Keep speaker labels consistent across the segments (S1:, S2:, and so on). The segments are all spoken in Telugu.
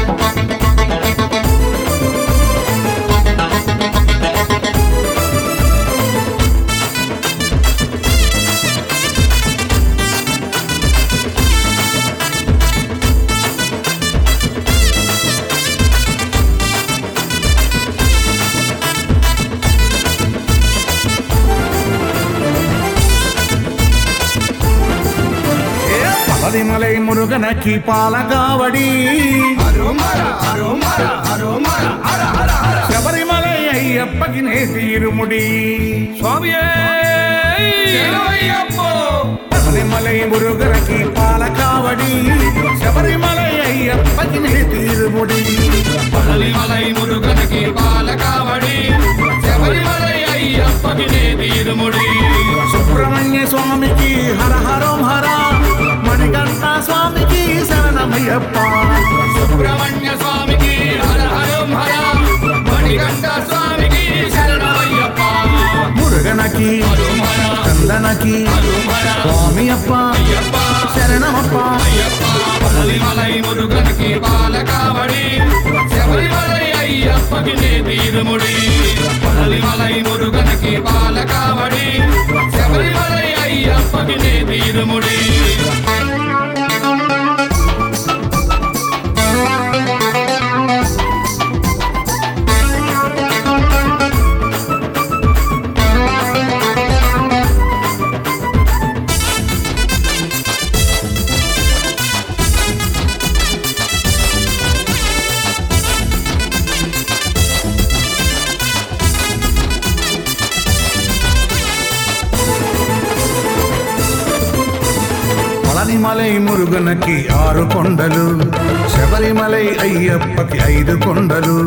S1: శబరిమలై మురుగనకి పాలకావడి శబరిమలై అయ్యప్పకి నేతిరుముడి శబరిమలై మురుగనకి పాలకావడి శబరిమలై అయ్యప్పకి నేతిరుముడి
S2: శబరిమలై మురుగనకి పాలకావడి శబరిమలై అయ్యప్పకి నేతిరుముడి
S1: సుబ్రహ్మణ్య స్వామికి హర హరం హర మణికంఠ స్వామికి శరణమయ్యప్ప
S2: సుబ్రహ్మణ్య స్వామికి హర హరం హర మణికంఠ స్వామికి శరణమయ్యప్ప
S1: మురుగనకి చందనకి స్వామి అప్ప శరణమప్ప
S2: శబరిమలై మురుగనకి పాలకావడి శబరిమలై అయ్యప్పకి నేతిరుముడి శబరిమలై మురుగనకి పాలకావడి శబరిమలై అయ్యప్పకి నేతిరుముడి
S1: శబరిమలై మురుగనకి 6 కొండలు శబరిమలై అయ్యప్పకి 5 కొండలు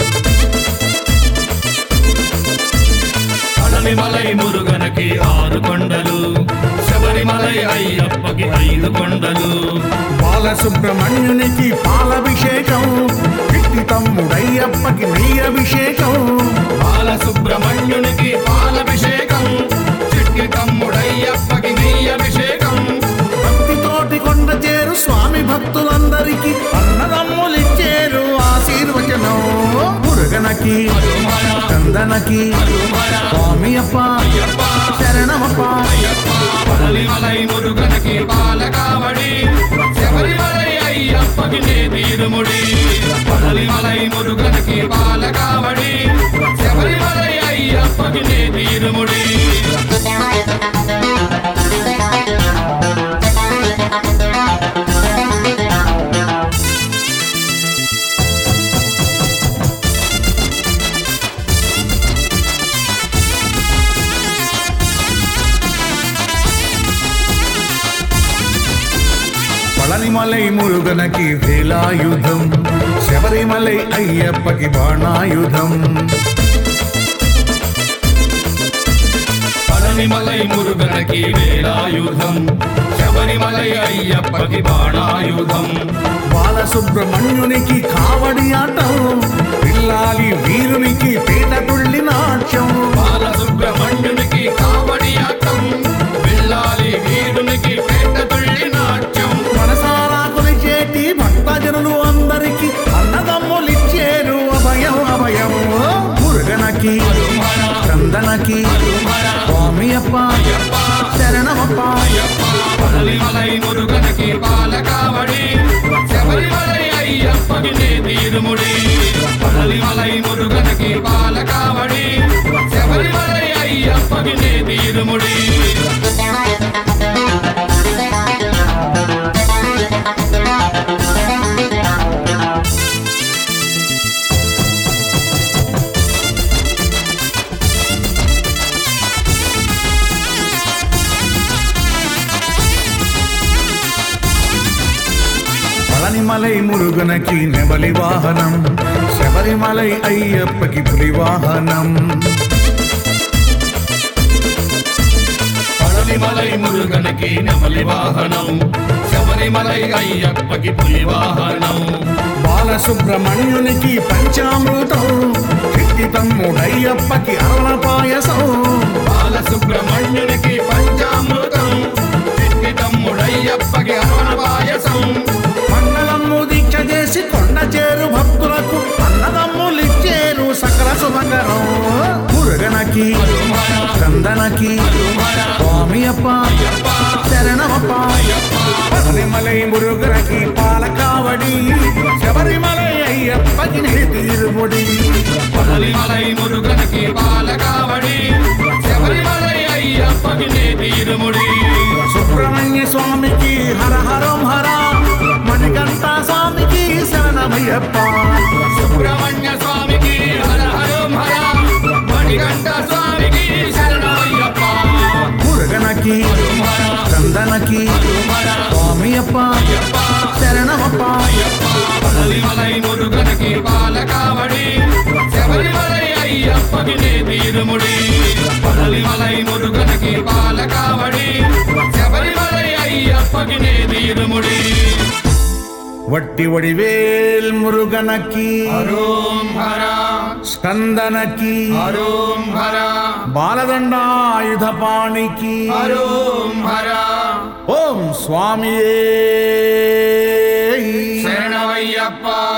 S2: శబరిమలై మురుగనకి 6 కొండలు శబరిమలై అయ్యప్పకి 5 కొండలు
S1: బాలసుబ్రహ్మణ్యునికి పాలభిషేకం పిట్టి తమ్ముడయ్యప్పకి నెయ్యి అభిషేకం
S2: బాలసుబ్రహ్మణ్యునికి పాలభిషేకం చిట్టి తమ్ముడయ్యప్పకి నెయ్యి అభిషేకం
S1: భక్తితోటి కొండ చేరు స్వామి భక్తులందరికీ అన్నదమ్ములిచ్చేరు ఆశీర్వచనం మురుగనకి చందనకి స్వామి అప్ప శరణమప్ప
S2: శబరిమలై మురుగనకి పాలకావడి శబరిమలై అయ్యప్పకి నేతిరుముడి శబరిమలై మురుగనకి పాలకావడి శబరిమలై అయ్యప్పకి నేతిరుముడి
S1: శబరిమలై మురుగనకి వేలాయుధం శబరిమలై అయ్యప్పకి బాణాయుధం
S2: శబరిమలై మురుగనకి వేలాయుధం శబరిమలై అయ్యప్పకి బాణాయుధం
S1: బాలసుబ్రహ్మణ్యునికి కావడి ఆటం పిల్లాలి వీరునికి పీట తుళ్ళి నాట్యం
S2: బాలసుబ్రహ్మణ్యునికి కావడి ఆటం పిల్లాలి వీరునికి పేట తుళ్ళి నాట్యం
S1: మనసారా కొలిచేటి భక్తజనులు అందరికీ అన్నదమ్ములిచ్చేరు అభయం అభయం మురుగనకి చందనకి స్వామి అప్ప శరణమప్ప
S2: శబరిమలై మురుగనకి పాలకావడి శబరిమలై అయ్యప్పకి నేతిరుముడి శబరిమలై మురుగనకి పాలకావడి శబరిమలై అయ్యప్పకి నేతిరుముడి
S1: శబరిమలై మురుగనకి నెమలి వాహనం శబరిమలై అయ్యప్పకి పులి వాహనం
S2: శబరిమలై మురుగనకి నెమలి వాహనం శబరిమలై అయ్యప్పకి పులి వాహనం
S1: బాలసుబ్రహ్మణ్యునికి పంచామృతం పిట్టి తమ్ముడయ్యప్పకి అరణ పాయసం
S2: బాలసుబ్రహ్మణ్యునికి పంచామృతం చిట్టి తమ్ముడయ్యప్పకి అరవణ పాయసం
S1: మండలము దీక్ష చేసి కొండ చేరు కందనకి స్వామియప్ప శరణమప్ప పళనిమలై మురుగనకి పాలకావడి శబరిమలై అయ్యప్పకి తీరుముడి
S2: పళనిమలై మురుగనకి పాలకావడి శబరిమలై అయ్యప్పకి తీరుముడి
S1: సుబ్రహ్మణ్య స్వామికి హర హరం హర మణికంఠ స్వామికి శరణమయ్యప్ప
S2: సుబ్రహ్మణ్య స్వామికి హర హరం హర మణికంఠ స్వామికి శరణమయ్యప్ప
S1: మురుగనకి కందనకి స్వామియప్ప శరణమప్ప
S2: పళనిమలై మురుగనకి పాలకావడి శబరిమలై అయ్యప్పకి తీరుముడి పళనిమలై మురుగనకి పాలకావడి శబరిమలై అయ్యప్పకి తీరుముడి
S1: వట్టి వడివేల్ మురుగనకి
S2: హరోం హర
S1: స్కందనకి
S2: హరోం హర
S1: బాలదండాయుధపాణికి
S2: హరోం హర
S1: ఓం స్వామియే
S2: శరణమయ్యప్ప